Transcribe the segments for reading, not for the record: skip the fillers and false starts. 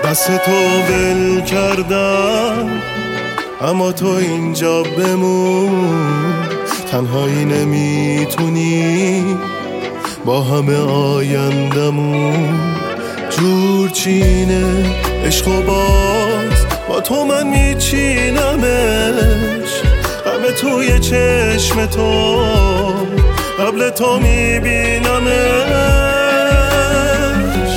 دست تو ول کردم اما تو اینجا بمون. تنهایی نمیتونی با همه آیندمون. جورچینه عشق و باز با تو من میچینمش. همه توی چشم تو قبل تو میبینمش.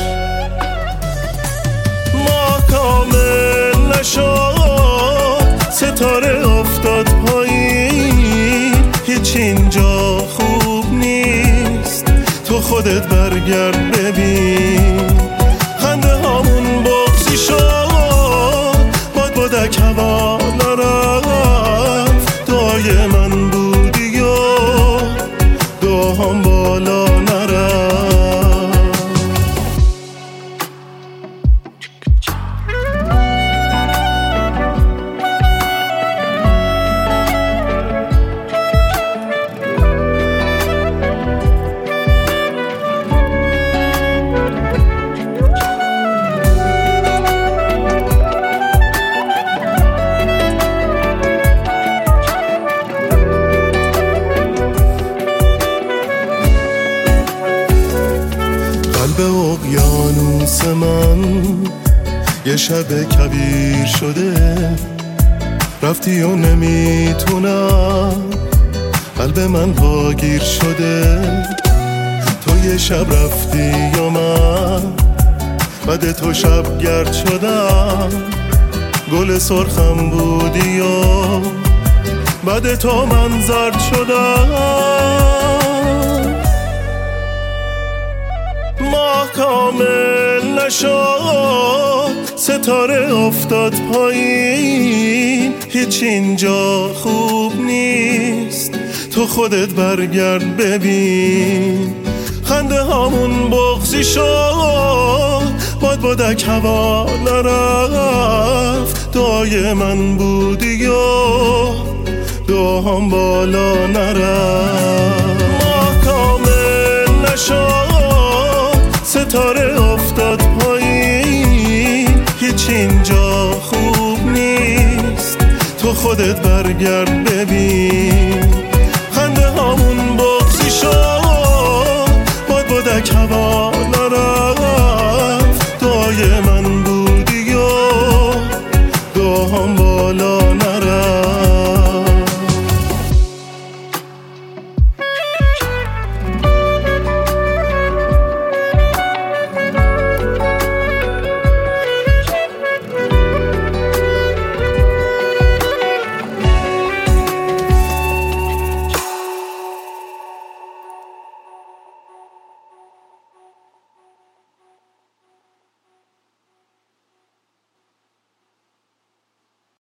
ما کامل نشد ستاره افتاد پایین. هیچ اینجا خوب نیست تو خودت برگرد ببین. خنده هامون بغضی شد بادک هوا نرفت. دعای من بودی و دعاهام بالا نرفت. قلب اقیانوس من یه شب کبیر شده. رفتی و نمیتونم، قلب من پاگیر شده. تو یه شب رفتی و من بعد تو شب گرد شدم. گل سرخم بودی و بعد تو من زرد شدم. ماه کامل نشد ستاره افتاد پایین. هیچ اینجا خوب نیست تو خودت برگرد ببین. خنده هامون بغضی شد بادک هوا نرفت. دعای من بودی و دعاهام بالا نرفت. ماه کامل نشد ستاره افتاد پایین. هیچ اینجا خوب نیست تو خودت برگرد ببین. خنده هامون بغضی شد بادک هوا